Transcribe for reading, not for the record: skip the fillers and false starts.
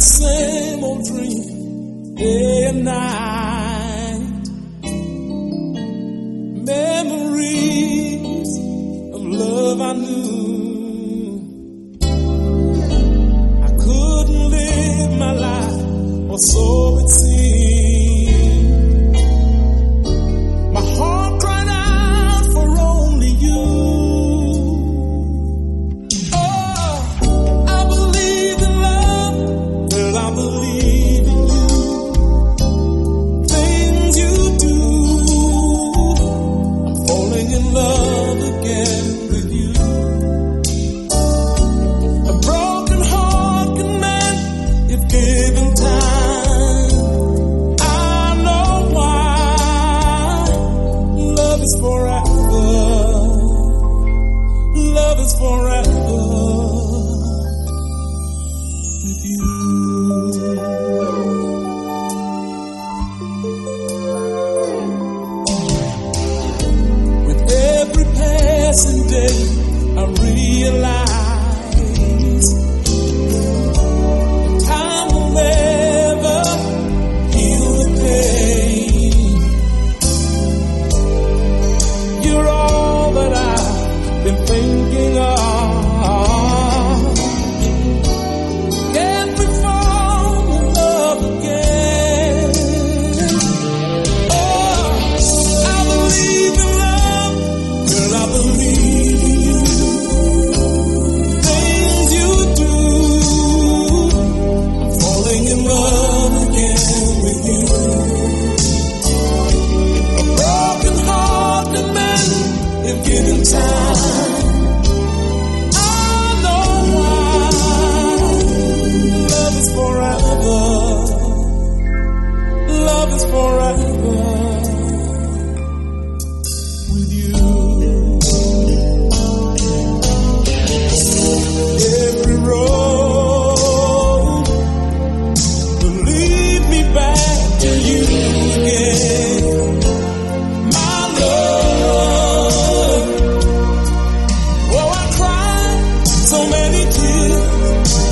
same old dream day and night. Memories of love I knew. I couldn't live my life, or so it seemed. My heart cried out for only you. I realize time will never heal the pain. You're all that I've been thinking of. Can't we fall in love again? Oh, I believe in love, girl, I believe in you. Given time, I know why. Love is forever. Love is forever with you. Every road will lead me back to you again. My love, so many tears